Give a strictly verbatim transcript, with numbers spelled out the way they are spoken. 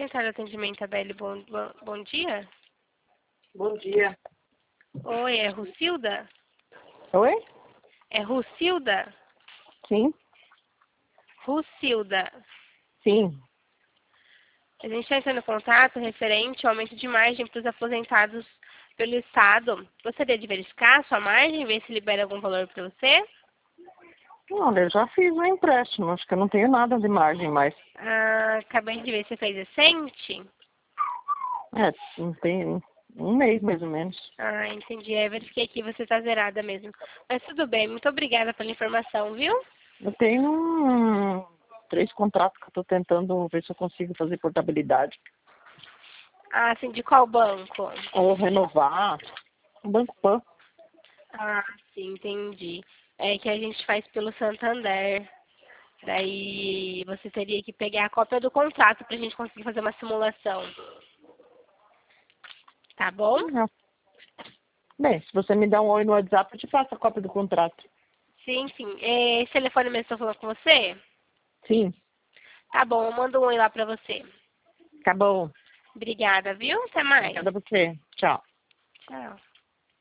Central de Atendimento, Adele, bom, bom, bom dia. Bom dia. Oi, é Rucilda? Oi? É Rucilda? Sim? Rucilda. Sim. A gente está entrando em contato referente ao aumento de margem para os aposentados pelo Estado. Gostaria de verificar a sua margem, ver se libera algum valor para você? Olha, eu já fiz um empréstimo, acho que eu não tenho nada de margem mais. Ah, acabei de ver, você fez recente? É, não tem um mês mais ou menos. Ah, entendi. É, verifiquei aqui, você está zerada mesmo. Mas tudo bem, muito obrigada pela informação, viu? Eu tenho um, três contratos que eu estou tentando ver se eu consigo fazer portabilidade. Ah, sim, de qual banco? Ou renovar. O Banco Pan. Ah, sim, entendi. É que a gente faz pelo Santander. Daí você teria que pegar a cópia do contrato para a gente conseguir fazer uma simulação. Tá bom? Não. Bem, se você me dá um oi no WhatsApp, eu te passo a cópia do contrato. Sim, sim. É, esse telefone mesmo estou falando com você? Sim. Tá bom, eu mando um oi lá para você. Tá bom. Obrigada, viu? Até mais. Obrigada a você. Tchau. Tchau.